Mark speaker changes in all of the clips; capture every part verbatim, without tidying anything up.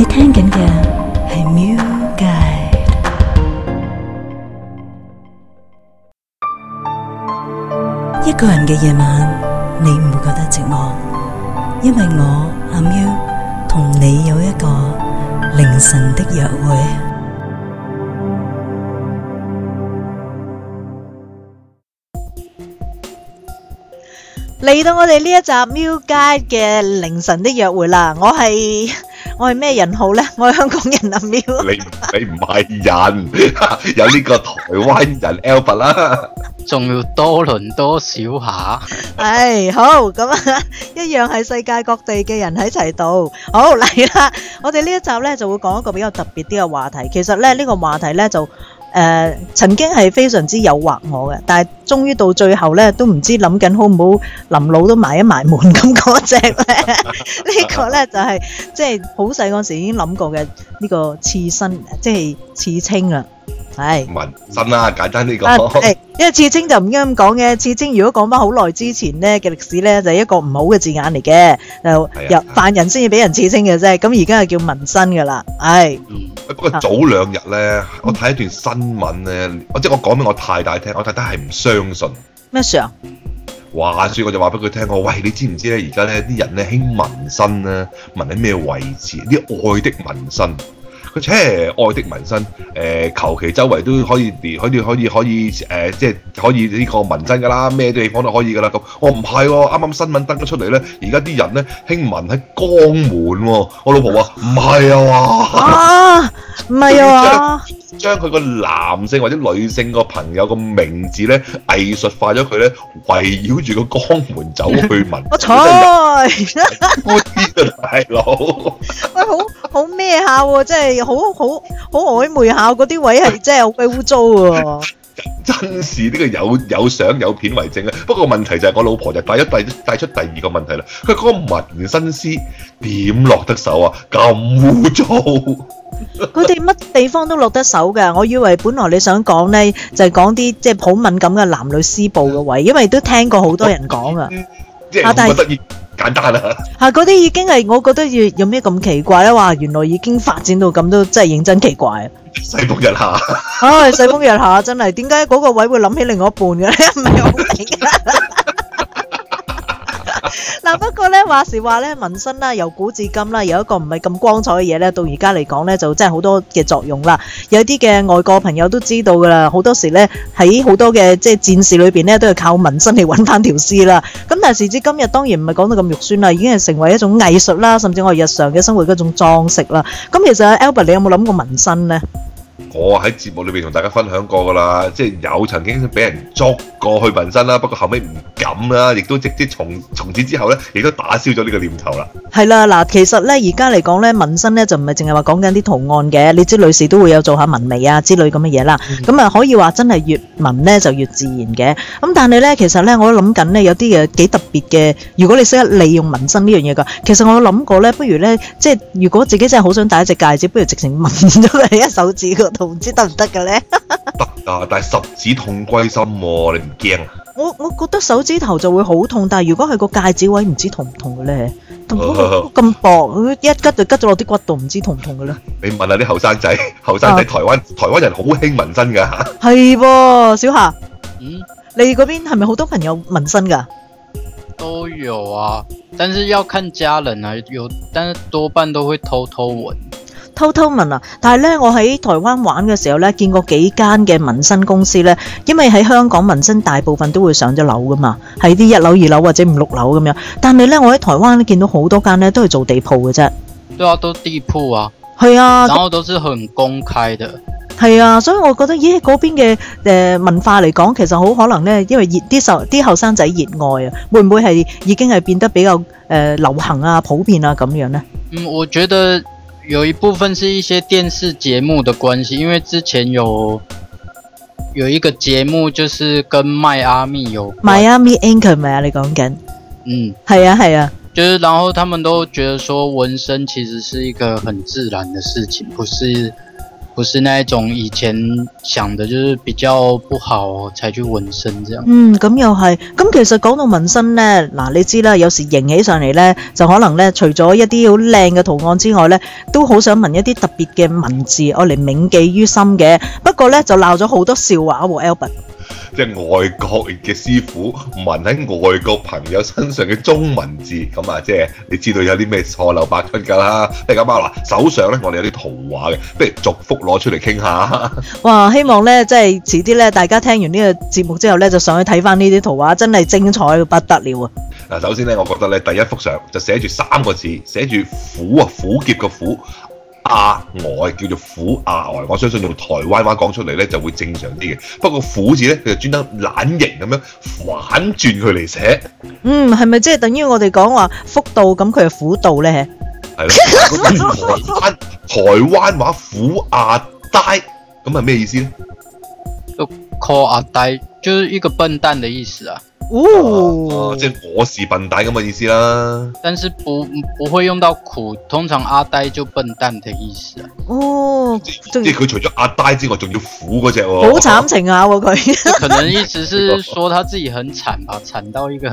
Speaker 1: 你聽緊嘅係 Music Guide。一個人嘅夜晚，你唔會覺得寂寞，因為我阿 Miu 同你有一個凌晨的約會。
Speaker 2: 嚟到我哋呢一集 Music Guide 嘅凌晨的約會啦，我係我係咩人號呢？我係香港人阿 Miu。
Speaker 3: 你你唔係人，有呢個台灣人 Albert 啦，
Speaker 4: 仲要多倫多小下。
Speaker 2: 唉，好咁啊，一樣係世界各地嘅人喺齊度。好嚟啦，我哋呢一集呢就會講一個比較特別啲嘅話題。其實咧呢、呢個話題呢就。誒、呃、曾經係非常之誘惑我嘅，但係終於到最後咧，都唔知諗緊好唔好臨老都埋一埋門咁嗰隻咧。呢個咧就係即係好細嗰時已經諗過嘅呢個刺身，即係刺青啦。係
Speaker 3: 紋身啦，簡單呢個。
Speaker 2: 係，因為刺青就唔應該咁講嘅。刺青如果講翻好耐之前咧嘅歷史咧，就係一個唔好嘅字眼嚟嘅，就由犯人先至俾人刺青嘅啫。咁而家係叫紋身噶啦，係。
Speaker 3: 不過早兩日咧，我睇一段新聞咧，我即係我講俾我太太聽，我太太係唔相信。
Speaker 2: 咩事啊？
Speaker 3: 話說我就話俾佢聽，我喂，你知唔知咧？而家咧啲人咧興紋身咧，紋喺咩位置？啲愛的紋身。佢切愛的紋身，誒求其周圍都可以，可以可以可以誒、呃，即係可以呢個紋身㗎啦，咩地方都可以㗎啦。咁我唔係喎，啱啱新聞登咗出嚟咧，而家啲人咧興紋喺肛門喎。我老婆話唔係啊嘛，啊
Speaker 2: 唔係啊，
Speaker 3: 將佢個男性或者女性個朋友個名字咧藝術化咗佢咧，圍繞住個肛門走去紋。
Speaker 2: 我彩，
Speaker 3: 我知啊，大佬。
Speaker 2: 喂，好好咩下喎，即係。好好好曖昧下，嗰啲位係真係好鬼污糟喎！
Speaker 3: 真是呢個有有相有片為證啊！不過問題就係我老婆就帶咗帶帶出第二個問題啦。佢嗰個紋身師點落得手啊？咁污糟！
Speaker 2: 佢哋乜地方都落得手㗎。我以為本來你想講呢，就係講啲即係好敏感嘅男女私部嘅位，因為都聽過好多人講啊。
Speaker 3: 即係我覺得簡單啊！
Speaker 2: 係嗰啲已經係，我覺得要有咩咁奇怪咧？話原來已經發展到咁都真係認真奇怪啊！
Speaker 3: 世風日下，
Speaker 2: 唉，世風日下真係，點解嗰個位會諗起另外一半嘅咧？唔係好明。嗱，不過咧話時話咧，紋身啦，由古至今啦，有一個唔係咁光彩嘅嘢咧，到而家嚟講咧，就真係好多嘅作用啦。有啲嘅外國朋友都知道噶啦，好多時咧喺好多嘅即係戰事裏邊咧，都係靠紋身嚟揾翻條屍啦。咁但係時至今日，當然唔係講到咁肉酸啦，已經係成為一種藝術啦，甚至我哋日常嘅生活嗰種裝飾啦。咁其實 Albert，你有冇諗過紋身咧？
Speaker 3: 我喺節目裏邊同大家分享過噶啦，即係有曾經俾人捉過去紋身啦，不過後尾唔敢啦，亦都直接從從此之後咧，亦都打消咗呢個念頭啦。係
Speaker 2: 啦，嗱，其實咧而家嚟講咧，紋身咧就唔係淨係話講緊啲圖案嘅，你知女士都會有做下紋眉啊之類咁嘅嘢啦。咁、嗯、啊可以話真係越紋咧就越自然嘅。咁但係咧，其實咧我都諗緊咧有啲嘢幾特別嘅。如果你識得利用紋身呢樣嘢㗎，其實我諗過咧，不如咧即係如果自己真係好想戴一隻戒指，不如直情紋咗佢喺手指嗰度。唔知得唔得嘅咧？
Speaker 3: 得啊，但係十指痛歸心喎，你唔驚啊？
Speaker 2: 我我覺得手指頭就會好痛，但係如果係個戒指位唔知痛唔痛嘅咧？咁薄，一吉就吉咗落啲骨度，唔知痛唔痛嘅咧？
Speaker 3: 你問下啲後生仔，後生仔台灣台灣人好興紋身㗎。
Speaker 2: 係噃，小夏，
Speaker 4: 嗯，
Speaker 2: 你嗰邊係咪好多朋友紋身㗎？
Speaker 4: 都有啊，但是要看家人啊，有，但是多半都會偷偷紋。
Speaker 2: 偷偷紋啊！但係咧，我喺台灣玩嘅時候咧，見過幾間嘅紋身公司咧，因為喺香港紋身大部分都會上咗樓噶嘛，喺啲一樓、二樓或者五六樓咁樣。但係咧，我喺台灣咧見到好多間咧都係做地鋪嘅啫。
Speaker 4: 對啊，都地鋪啊。
Speaker 2: 係啊。
Speaker 4: 然後都是很公開的。
Speaker 2: 係啊，所以我覺得咦，嗰邊嘅誒文化嚟講，其實好可能咧，因為熱啲受啲後生仔熱愛啊，會唔會係已經係變得比較誒、呃、流行啊、普遍啊咁樣咧？
Speaker 4: 嗯，我覺得。有一部分是一些電視節目的關係，因為之前有有一個節目就是跟邁阿密有關
Speaker 2: Miami Anchor 咪啊？你講緊？
Speaker 4: 嗯，
Speaker 2: 係啊係啊，
Speaker 4: 就是然後他們都覺得說紋身其實是一個很自然的事情，不是不是那一種以前想的，就是比較不好才去紋身這樣。
Speaker 2: 嗯，咁又係。咁其實講到紋身咧，嗱你知啦，有時型起上嚟咧，就可能咧除咗一啲好靚嘅圖案之外咧，都好想紋一啲特別嘅文字，我嚟銘記於心嘅。不過咧就鬧咗好多笑話喎 ，Albert。
Speaker 3: 即係外國嘅師傅紋喺外國朋友身上嘅中文字，咁啊，即係你知道有啲咩錯漏百出㗎啦。譬如咁啊，嗱，手上咧我哋有啲圖畫嘅，不如逐幅攞出嚟傾下。
Speaker 2: 哇！希望咧即係遲啲咧，大家聽完呢個節目之後咧，就上去睇翻呢啲圖畫，真係精彩到不得了啊！
Speaker 3: 嗱，首先咧，我覺得咧第一幅相就寫住三個字，寫住虎啊，虎劫嘅虎。亞外叫做虎亞外，我相信用台灣話講出嚟咧就會正常啲嘅。不過虎字咧，佢就專登懶型咁樣反轉佢嚟寫。
Speaker 2: 嗯，係咪即係等於我哋講話福道咁，佢係虎道咧？
Speaker 3: 係咯，台灣台灣話虎亞呆，咁係咩意思咧？
Speaker 4: 就 call 阿呆，就是一個笨蛋的意思啊。
Speaker 2: 哦，
Speaker 3: 啊、即係我是笨蛋咁嘅意思啦。
Speaker 4: 但是不不會用到苦，通常阿呆就笨蛋的意思啊。
Speaker 2: 哦，
Speaker 3: 即係佢除咗阿呆之外，仲要苦嗰隻喎。
Speaker 2: 好慘情啊！佢
Speaker 4: 可能意思是說他自己很慘吧，慘到一個。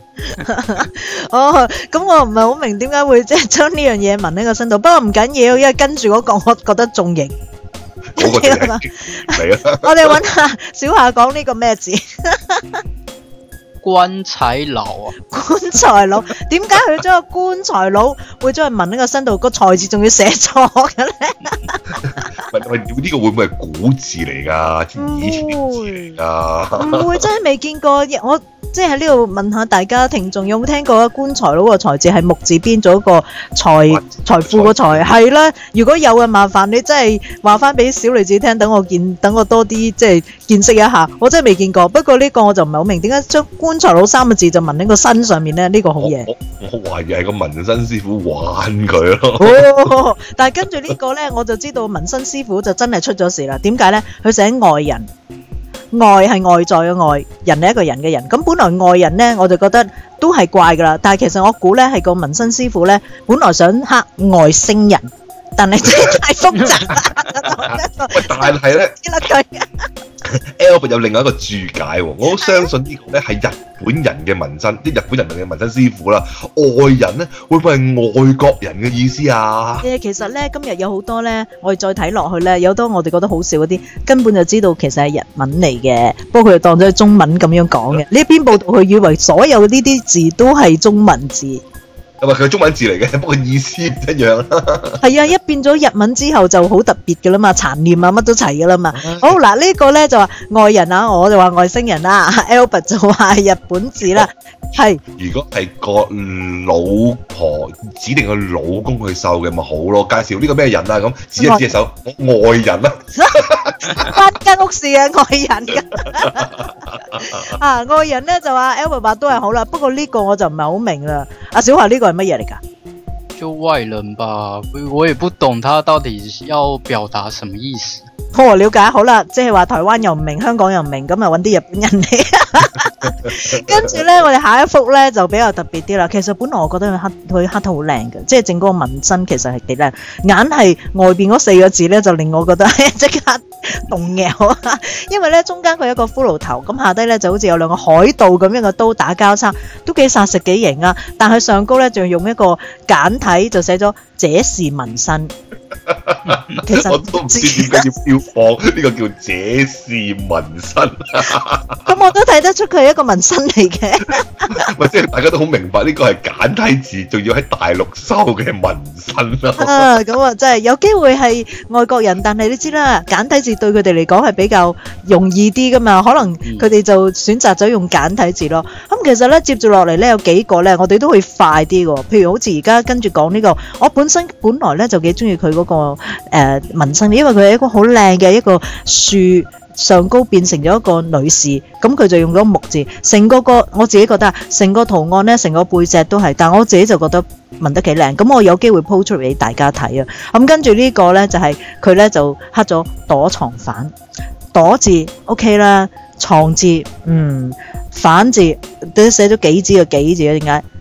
Speaker 2: 哦，咁我唔係好明點解會即係將呢樣嘢紋喺個身度，不過唔緊要，因為跟住嗰個我覺得仲型。
Speaker 3: 嗰個嚟啊！
Speaker 2: 我哋揾下小夏講呢個咩字？
Speaker 4: 棺材佬啊！
Speaker 2: 棺材佬，點解佢將個棺材佬會將佢紋喺個身度？個財字仲要寫錯嘅咧？
Speaker 3: 喂喂，呢個會唔會係古字嚟㗎？以前啲字嚟㗎？
Speaker 2: 唔會，真係未見過。我即係喺呢度問下大家聽眾，有冇聽過啊？棺材佬個財字係木字邊咗個財財富個財，係啦。如果有嘅，麻煩你真係話翻俾小女子聽，等我見，等我多啲即係見識一下。我真係未見過。不過呢個我就唔係好明，點解將棺材佬三個字就紋喺個身上面咧？呢、呢個好嘢。
Speaker 3: 我我懷疑係個紋身師傅玩佢咯。
Speaker 2: 哦，但係跟住呢個咧，我就知道紋身師傅就真係出咗事啦。點解咧？佢寫外人。外係外在嘅外，人係一個人嘅人。咁本來外人呢，我就覺得都係怪噶啦。但係其實我估呢係個紋身師傅呢，本來想刻外星人，但係真係太複雜啦。
Speaker 3: 但係呢
Speaker 2: 佢
Speaker 3: Albert 有另外一個注解喎，我好相信呢個呢係日本人嘅紋身，啲日本人嘅紋身師傅啦。外人呢會唔會係外國人嘅意思啊？
Speaker 2: 誒，其實呢，今日有好多呢，我哋再睇落去呢，有好多我哋覺得好笑嗰啲，根本就知道其實係日文嚟嘅，不過佢就當咗係中文咁樣講嘅。呢一篇報道佢以為所有呢啲字都係中文字。
Speaker 3: 係咪佢係中文字嚟嘅？不過意思唔一樣啦。係
Speaker 2: 啊，一變咗日文之後就好特別嘅啦嘛，殘念啊乜都齊嘅啦嘛。好嗱，呢、呢個咧就話外人啊，我就話外星人啦 ，Albert 就話係日本字啦。係。
Speaker 3: 如果係個老婆指定佢老公去繡嘅咪好咯，介紹呢個咩人啊咁，指一指隻手，外人啦。
Speaker 2: 關間屋事嘅外人㗎。啊，外人咧就話 Albert 話都係好啦，不過呢個我就唔係好明啦。阿小華呢個係乜嘢嚟㗎？
Speaker 4: 就外人吧，我也不懂他到底要表達什麼意思。
Speaker 2: 我了解好啦，即係話台灣又唔明，香港又唔明，咁啊揾啲日本人嚟。跟住咧，我哋下一幅咧就比較特別啲啦。其實本來我覺得佢刻佢刻得好靚嘅，即係整嗰個紋身其實係幾靚，硬係外邊嗰四個字咧就令我覺得即刻動搖啊！因為咧中間佢有一個骷髏頭，咁下低咧就好似有兩個海盜咁樣嘅刀打交叉，都幾殺食幾型啊！但係上高咧就用一個簡體就寫咗這是紋身。其實
Speaker 3: 我都唔知點解要標榜呢個叫這是紋身。
Speaker 2: 咁我都睇得出佢係一個紋身嚟嘅。
Speaker 3: 咪即係大家都好明白呢個係簡體字，仲要喺大陸收嘅紋身咯。
Speaker 2: 啊，咁啊，真係有機會係外國人，但係你知啦，簡體字對佢哋嚟講係比較容易啲噶嘛，可能佢哋就選擇咗用簡體字咯。咁其實咧，接住落嚟咧有幾個咧，我哋都會快啲嘅。譬如好似而家跟住講呢個，我本身本來咧就幾中意佢嗰個誒紋身，因為佢係一個好靚嘅一個樹上高變成咗一個女士，咁佢就用咗木字，成個個我自己覺得成個圖案咧，成個背脊都係，但我自己就覺得紋得幾靚，咁我有機會 po 出嚟俾大家睇啊。咁跟住呢個咧就係佢咧就刻咗躲藏犯，躲字 OK 啦，藏字嗯，反字都寫咗幾字嘅幾字啊？點解？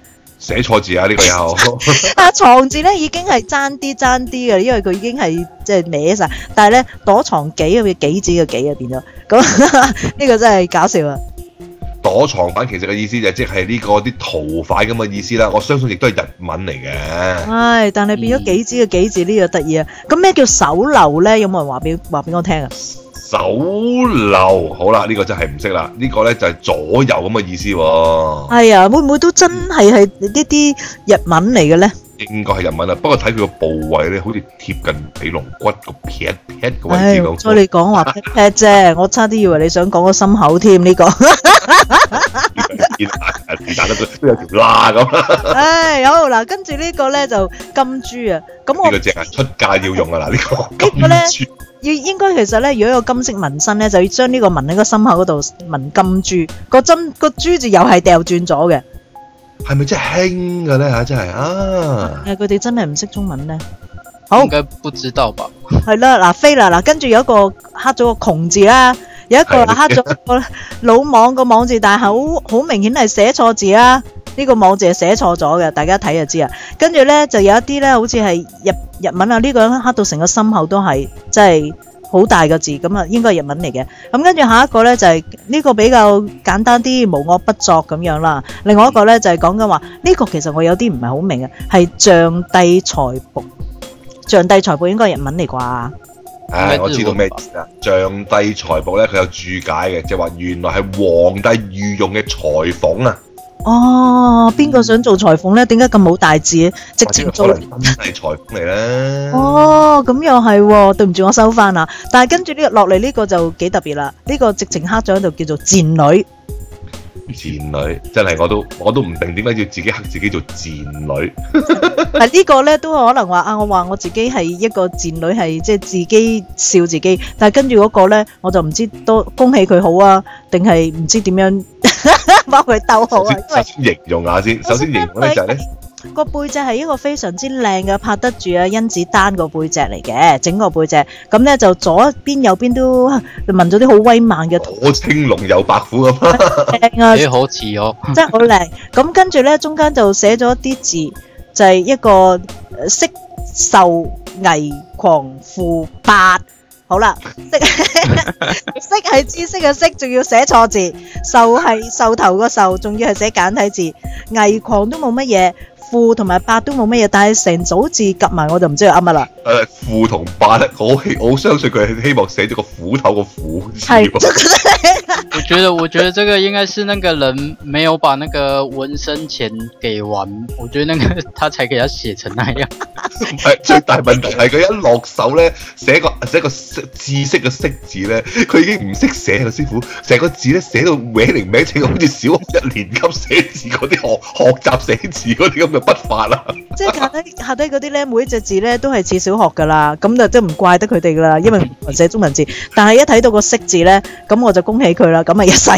Speaker 3: 寫錯字啊！呢、這個又
Speaker 2: 啊床字咧已經係爭啲爭啲嘅，因為佢已經係即係歪晒。但係咧躲藏幾嘅幾字嘅幾啊變咗，咁呢個真係搞笑啊！
Speaker 3: 躲藏犯其實嘅意思就即係呢個啲逃犯咁嘅意思啦。我相信亦都係日文嚟嘅。
Speaker 2: 唉，但係變咗幾字嘅幾字呢個得意啊！咁咩叫手留咧？有冇人話俾話俾我聽啊？
Speaker 3: 手留好啦，呢、這個真係唔識啦。呢、這個咧就係左右咁嘅意思喎。
Speaker 2: 係啊，會唔會都真係係呢啲日文嚟嘅咧？
Speaker 3: 應該係日文啦，不過睇佢個部位咧，好似貼近尾龍骨個劈劈個位
Speaker 2: 唉，
Speaker 3: 置咁。
Speaker 2: 所以你講話劈劈啫，我差啲以為你想講個心口添呢、這個。
Speaker 3: 見是但都都有條罅咁。
Speaker 2: 唉，好嗱，跟住呢個咧就金珠啊，咁我
Speaker 3: 呢個淨係出街要用啊嗱，呢、這個
Speaker 2: 呢個咧要應該其實咧，如果有金色紋身咧，就要將呢個紋喺個心口嗰度紋金珠，個針個珠字又係掉轉咗嘅。
Speaker 3: 係咪真係興嘅咧嚇？真係啊！
Speaker 2: 誒，佢哋真係唔識中文咧。好，
Speaker 4: 應該不知道吧？
Speaker 2: 係啦，嗱飛啦，嗱跟住有一個刻咗個窮字啦，有一個刻咗個魯莽個莽字，但係好好明顯係寫錯字啦。呢個莽字係寫錯咗嘅，大家睇就知啊。跟住咧就有一啲咧，好似係日日文啊，呢個刻到成個心口都係，即係好大個字，咁啊應該係日文嚟嘅。咁跟住下一個咧就係呢個比較簡單啲，無惡不作咁樣啦。另外一個咧就係講緊話，呢個其實我有啲唔係好明嘅，係象帝財帛。象帝財帛應該係日文嚟啩？
Speaker 3: 唉，我知道咩意思啦。象帝財帛咧，佢有注解嘅，即係話原來係皇帝御用嘅裁縫啊。
Speaker 2: 哦，邊個想做裁縫咧？點解咁冇大字？直接做。
Speaker 3: 可能真係裁縫嚟咧。
Speaker 2: 哦，咁又係喎，對唔住，我收翻啦。但係跟住呢個落嚟呢個就幾特別啦。呢個直情刻咗喺度叫做賤女。
Speaker 3: 賤女真係我都我都唔定點解要自己刻自己做賤女。
Speaker 2: 嗱呢個咧都可能話啊，我話我自己係一個賤女，係即係自己笑自己。但係跟住嗰個咧，我就唔知多恭喜佢好啊，定係唔知點樣幫佢鬥好啊？
Speaker 3: 首先形容下先，首先形容咧就係咧。
Speaker 2: 個背脊係一個非常之靚嘅，拍得住啊甄子丹個背脊嚟嘅，整個背脊咁咧就左邊右邊都紋咗啲好威猛嘅圖，
Speaker 3: 左青龍右白虎咁啊，
Speaker 2: 靚啊，
Speaker 4: 誒好似哦，
Speaker 2: 真係好靚。咁跟住咧中間就寫咗啲字，就係、是、一個色受危狂負八。好啦，色色係知識嘅色，仲要寫錯字；受係受頭個受，仲要係寫簡體字。危狂都冇乜嘢，負同埋八都冇乜嘢，但係成組字夾埋我就唔知佢啱乜啦。
Speaker 3: 誒，負同八咧，我我相信佢係希望寫咗個斧頭個斧字。
Speaker 2: 係，
Speaker 4: 我覺得我覺得這個應該是那個人沒有把那個紋身錢給完，我覺得那個他才給他寫成那樣。
Speaker 3: 唔係，最大問題係佢一落手咧，寫個寫個知識嘅識字咧，佢已經唔識寫啦，師傅。成個字咧寫到歪零歪斜，好似小學一年級寫字嗰啲學學習寫字嗰啲咁嘅筆法啦。
Speaker 2: 即係下低下低嗰啲咧，每一隻字咧都係似小學噶啦，咁就真唔怪得佢哋噶啦，因為唔寫中文字。但係一睇到個識字咧，咁我就恭喜佢啦，咁咪一世。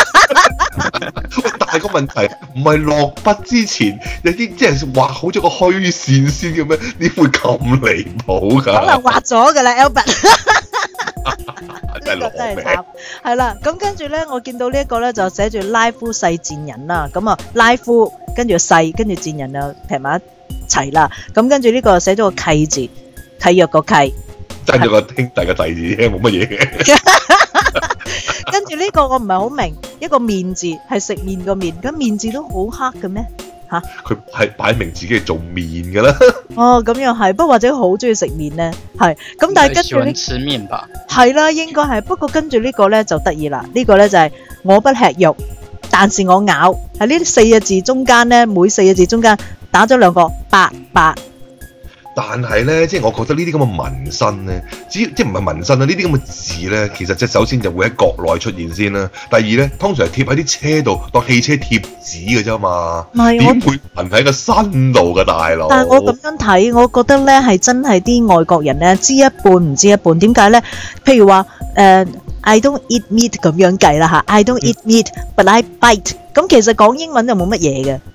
Speaker 3: 但係個問題唔係落筆之前有啲即係畫好咗個虛線先嘅咩？點會咁離譜㗎？
Speaker 2: 可能畫咗㗎啦 ，Albert。
Speaker 3: 真係
Speaker 2: 呢個真係
Speaker 3: 攞
Speaker 2: 慘，係啦。咁跟住咧，我見到呢一個咧就寫住拉夫世賤人啦。咁啊，拉夫跟住世跟住賤人就劈埋一齊啦。咁跟住呢個寫咗個契字，契約個契。
Speaker 3: 爭咗個兄弟嘅弟字啫，冇乜嘢嘅。
Speaker 2: 跟住呢個我唔係好明，一個面字係食麵個面，咁面字都好黑嘅咩？嚇！
Speaker 3: 佢係擺明自己係做麵㗎啦。
Speaker 2: 哦，咁又係，不過或者好中意食麵咧，係。咁但係跟住呢，
Speaker 4: 喜歡吃麵吧？
Speaker 2: 係啦，應該係。不過跟住呢個咧就得意啦，呢個咧就係我不吃肉，但是我咬。喺呢四個字中間咧，每四個字中間打咗兩個八八。
Speaker 3: 但係咧，即係我覺得呢啲咁嘅紋身咧，只要即係唔係紋身啊，呢啲咁嘅字咧，其實即係首先就會喺國內出現先啦。第二咧，通常係貼喺啲車度當汽車貼紙嘅啫嘛。
Speaker 2: 唔係，
Speaker 3: 點會紋喺個身度嘅大佬？
Speaker 2: 但係我咁樣睇，我覺得咧係真係啲外國人咧知一半唔知一半。點解咧？譬如話誒、呃、I don't eat meat 咁樣計啦嚇 ，I don't eat meat but I bite。咁其實講英文就冇乜嘢嘅。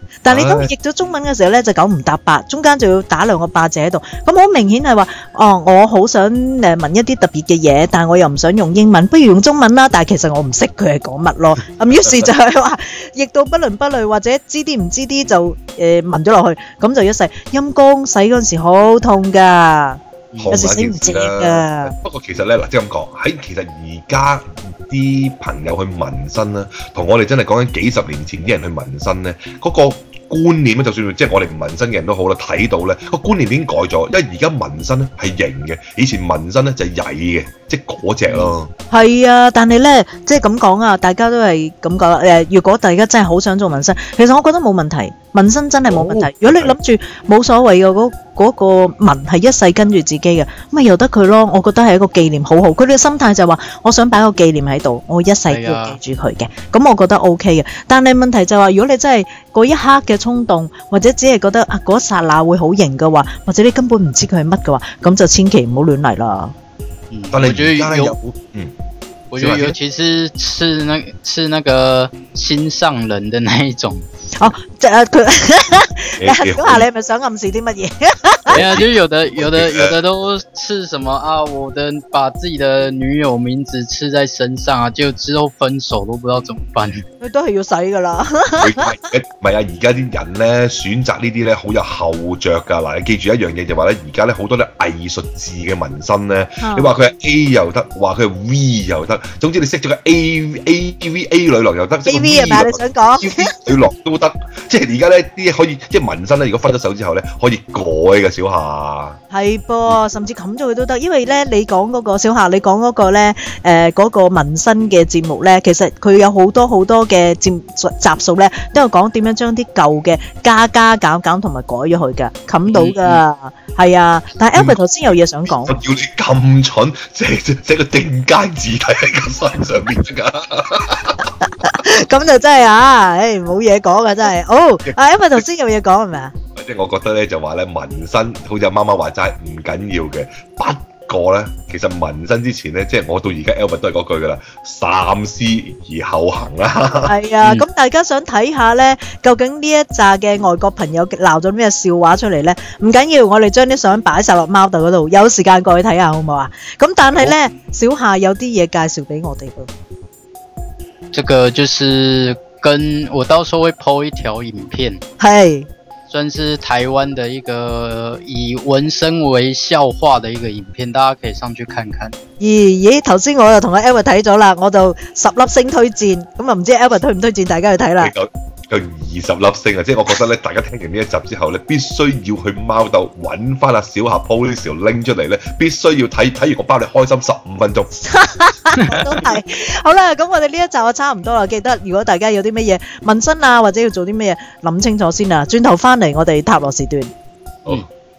Speaker 2: 但係你當譯咗中文嘅時候咧，就九唔搭八，中間就要打兩個八字喺度。咁好明顯係話，哦，我好想誒問一啲特別嘅嘢，但係我又唔想用英文，不如用中文啦。但係其實我唔識佢係講乜咯。咁於是就係話譯到不倫不類，或者知啲唔知啲就誒問咗落去，咁就一世陰公洗嗰陣時好痛㗎。有時死唔切㗎。
Speaker 3: 不過其實咧嗱，即係咁講，喺其實而家啲朋友去紋身啦，同我哋真係講緊幾十年前啲人去紋身咧，嗰、嗰個觀念咧，就算即係我哋唔紋身嘅人都好啦，睇到咧個觀念已經改咗，因為而家紋身咧係型嘅，以前紋身咧就係曳嘅，即係嗰隻咯。係
Speaker 2: 啊，但係咧即係咁講啊，大家都係咁講誒。如果大家真係好想做紋身，其實我覺得冇問題，紋身真係冇問題。如果你諗住冇所謂嘅嗰嗰個紋係一世跟住自己嘅，咁咪由得佢咯。我覺得係一個紀念，好好。佢哋嘅心態就係話，我想擺個紀念喺度，我一世都要記住佢嘅。咁我覺得 O K 嘅。但係問題就係話，如果你真係嗰一刻嘅衝動，或者只係覺得啊嗰一剎那會好型嘅話，或者你根本唔知佢係乜嘅話，咁就千祈唔好亂嚟啦。
Speaker 4: 嗯，我覺得有，嗯，我覺得尤其是刺那刺那個心上人的那一種。
Speaker 2: 哦，即係佢，小夏你係咪想暗示啲乜嘢？
Speaker 4: 對啊，就有的有的有的都刺什麼啊，我的把自己的女友名字刺在身上啊，就之後分手都不知道怎麼辦。
Speaker 2: 佢都係要洗噶啦。
Speaker 3: 唔係唔係啊，而家啲人咧選擇呢啲咧好有後着㗎。嗱，你記住一樣嘢就話咧，而家咧好多啲藝術字嘅紋身咧，嗯、你話佢係 A 又得，話佢係 V 又得，總之你識咗個 A A V A 女郎又得
Speaker 2: ，A V 係咪你想講？
Speaker 3: 女郎都得，即係而家咧啲可以即係紋身咧，如果分咗手之後咧可以改嘅。小夏
Speaker 2: 係噃，甚至冚咗佢都得，因為咧你講嗰個小夏，你講嗰個咧誒嗰個紋身嘅節目咧，其實佢有好多好多嘅節集數咧，都有講點樣將啲舊嘅加加減減同埋改咗佢㗎，冚到㗎，係、嗯、啊。但係 Albert 頭先有嘢想講，
Speaker 3: 我叫你咁蠢，寫寫個定階字體喺個身上面㗎。
Speaker 2: 咁就真係啊，誒冇嘢講㗎真係。哦，啊 Albert 頭先有嘢講係咪啊？
Speaker 3: 即係我覺得咧就話咧紋身好似阿媽媽話齋唔緊要嘅，不過咧其實紋身之前咧，即係我到而家 Albert 都係嗰句噶啦，三思而後行啦。係啊，咁、嗯、大家想睇下咧，究竟呢一紮嘅外國朋友鬧咗咩笑話出嚟咧？唔緊要，我哋將啲相擺晒落貓度嗰度，有時間過去睇下好唔好啊？咁但係咧，小夏有啲嘢介紹俾我哋噃。
Speaker 4: 這個就是跟我到時候會 po 一條影片。
Speaker 2: 係。
Speaker 4: 算是台灣的一個以紋身為笑話的一個影片，大家可以上去看看。
Speaker 2: 咦咦，頭先我就同阿 Albert 睇咗啦，我就十粒星推薦，咁啊唔知 Albert 推唔推薦大家去睇啦？
Speaker 3: 有二十粒星啊！即係我覺得咧，大家聽完呢一集之後咧，必須要去貓竇揾翻阿小夏 po 呢條 link 出嚟咧，必須要睇，睇完我包你開心十五分鐘。
Speaker 2: 我都係。好啦，咁我哋呢一集就差唔多啦。記得如果大家有啲乜嘢紋身啊，或者要做啲乜嘢，諗清楚先啊。轉頭翻嚟我哋塔羅時段。
Speaker 3: 好。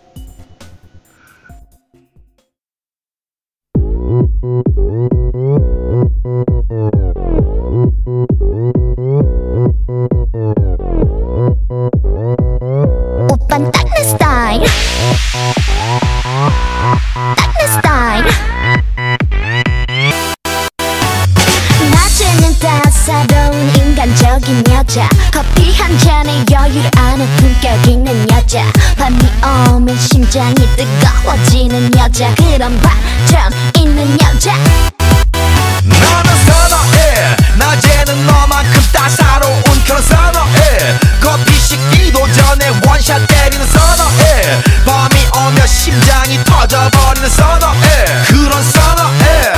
Speaker 5: 커피 한 잔에 여유를 아는 품격 있는 여자 밤이 오면 심장이 뜨거워지는 여자 그런 반전 있는 여자
Speaker 6: 나는 선어해 낮에는 너만큼 따사로운 그런 선어해 커피 식기도 전에 원샷 때리는 선어해 밤이 오면 심장이 터져버리는 선어해 그런 선어해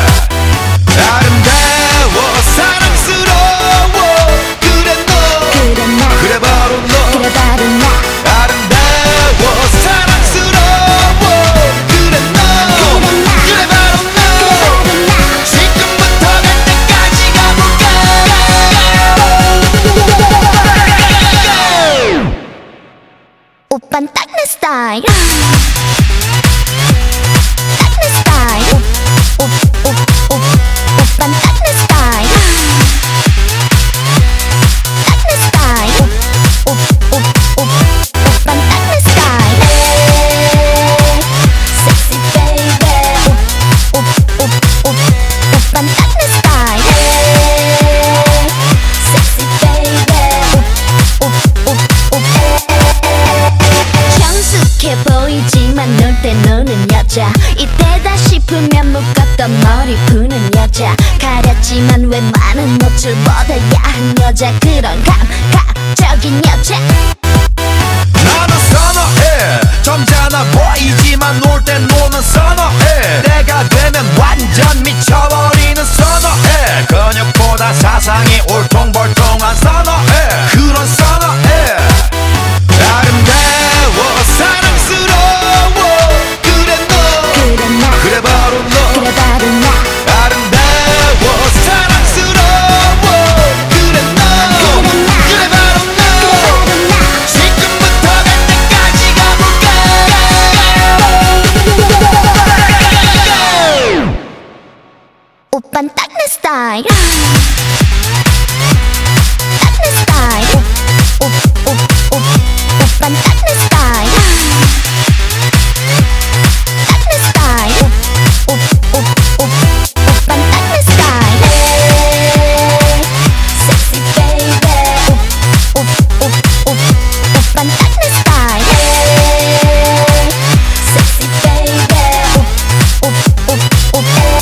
Speaker 6: 아름다워 사랑스러워 그래 너 그래 바로 너
Speaker 5: 그래 바로 나
Speaker 6: 아름다워 사랑스러워 그래 너 그래 바로 너 지금부터 갈 때까지 가볼까
Speaker 5: 오빤 딱 내 스타일 딱 내 스타일 오, 오, 오, 오, 오빤 딱 내 스타일 딱 내 스타일 오, 오, 오, 오, 오빤 딱 내 스타일 Sexy baby 오, 오, 오, 오, 오빤 딱 내 스타일 Sexy baby 오, 오, 오, 오
Speaker 6: 너랑 놀 땐 노는 선어해 내가 되면 완전 미쳐버리는 선어해 근육보다 사상이 울퉁불퉁한 선어해 그런 선어해 아름다워 사랑스러워 그래 너
Speaker 5: 그래 나
Speaker 6: 그래 바로 너
Speaker 5: 그래 바로 나
Speaker 6: 아름다워 사랑스러워 그래 너 그래 바로 너 지금부터 갈 때까지 가볼까
Speaker 5: 오빤 딱 내 스타일 딱 내 스타일 오, 오, 오, 오, 오빤 딱 내 스타일 딱 내 스타일 오, 오, 오, 오, 오빤 딱 내 스타일 Sexy baby 오, 오, 오, 오, 오빤 딱 내 스타일 Sexy baby 오, 오, 오, 오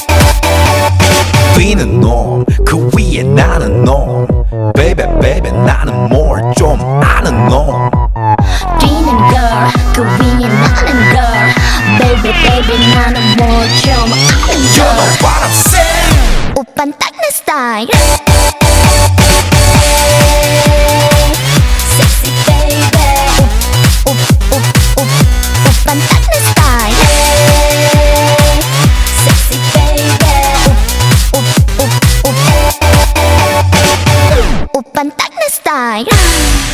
Speaker 6: 위는 놈, 그 위에 나는 놈 Baby baby 나는 뭘 좀 아는 놈
Speaker 5: 뛰는 girl 그 위에 나는 girl Baby baby 나는 뭘 좀 아는
Speaker 6: You know
Speaker 5: girl
Speaker 6: what I'm saying
Speaker 5: 오빤 딱 내 스타일 Sexy baby 오, 오, 오, 오, 오빤 딱 내 스타일 Sexy baby 오, 오, 오, 오 오빤 딱 내 스타일